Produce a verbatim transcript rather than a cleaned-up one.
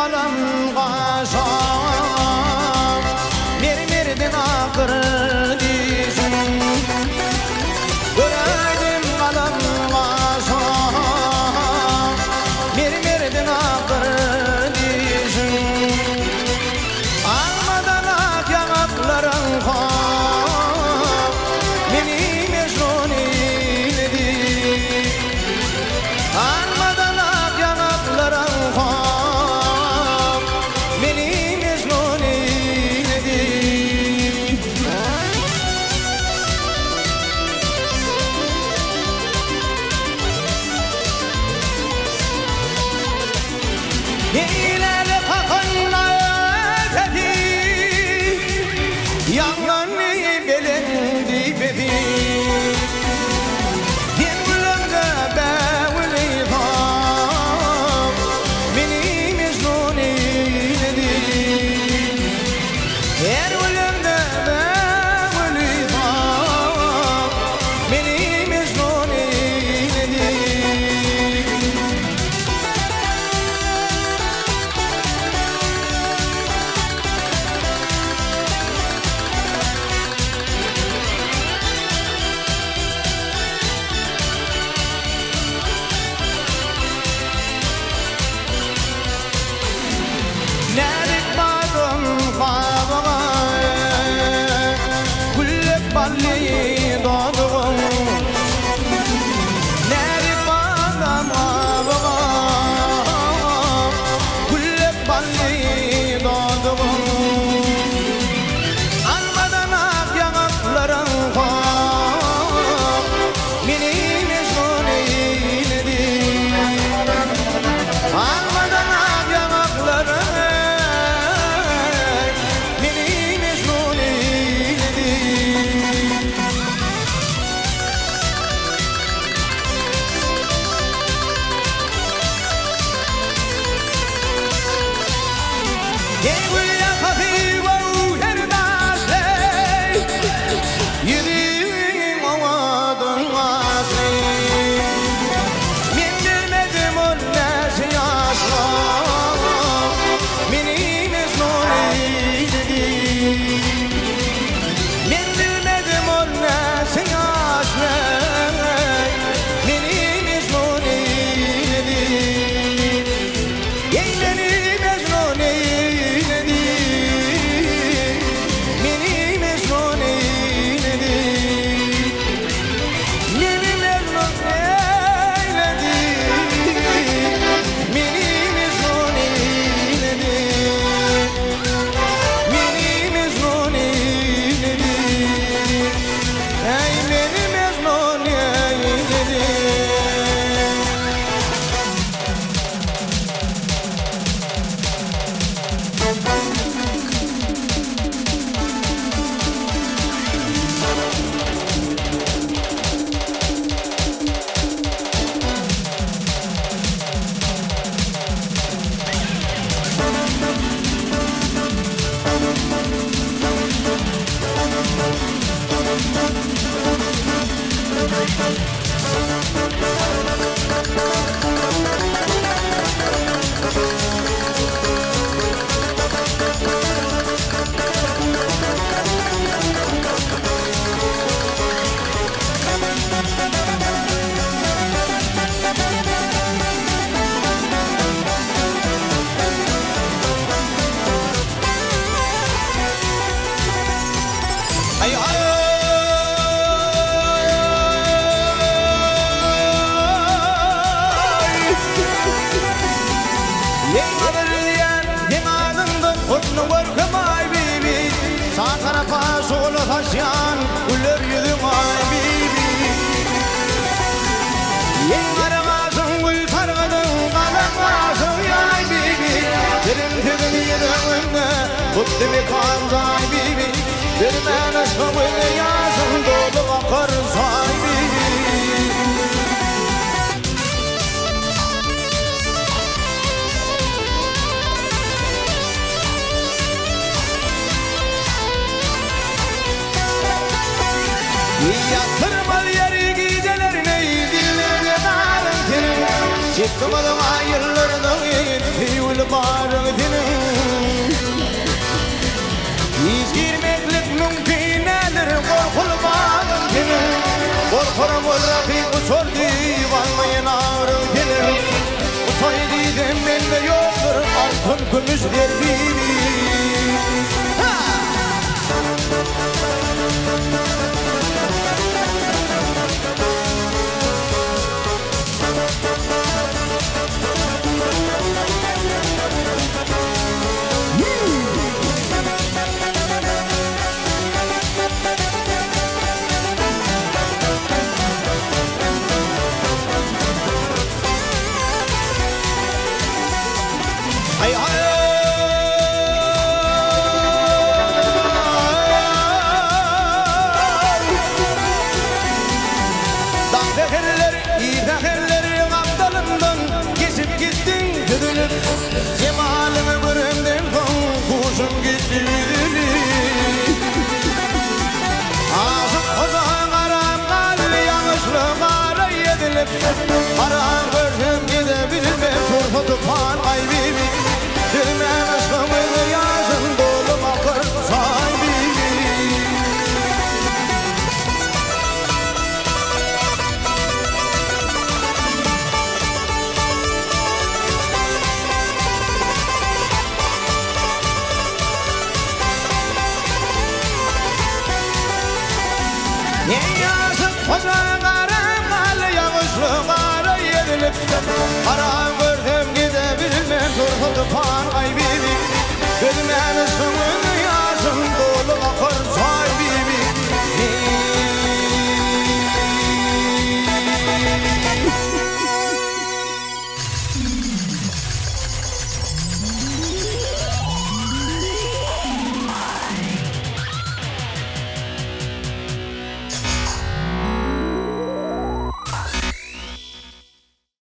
kalam qaşam mermerden akır dizim göredim kalam qaşam mermerden akır dizim almadan ak yanakların qam meni mecnun eyledi almadan ak yanakların qam meni mecnun eyledi Neyleli kakınla ötedi yanlarını belendi bedi Dinlerde bevli tam beni mecnun eyledi Her ölümde bevli tam beni mecnun eyledi Nerik badım kabağa Güllep balli doğduğum Nerik badım kabağa Güllep balli doğduğum Almadan ak yanakların qam Meni mecnun eyledi Almadan ak yanakların Ay ay Yengadırıyan yemadında kutlu varkımay bibi Sağ tarafa solu taşyan Güller yüzüm ay bibi Yengadırmasın gül targadın Kalakmasın yay bibi Dilim tüdüm yediminde Kutlu bir kanzay bibi Bir ben aşkımı yazın dolu akar say bibi Yatırmal yeri gecelerine dillerine darın terim Çıkmadım ayırlardan yedi yıl bağ ağrın dinin Yüz girmeklik mümkünedir korkulmağın dinin Korkurum ol Rabbim uçur divanmayın ağrın dinin Uçay dedim bende yoktur altın gümüşler gibi Hey, hey.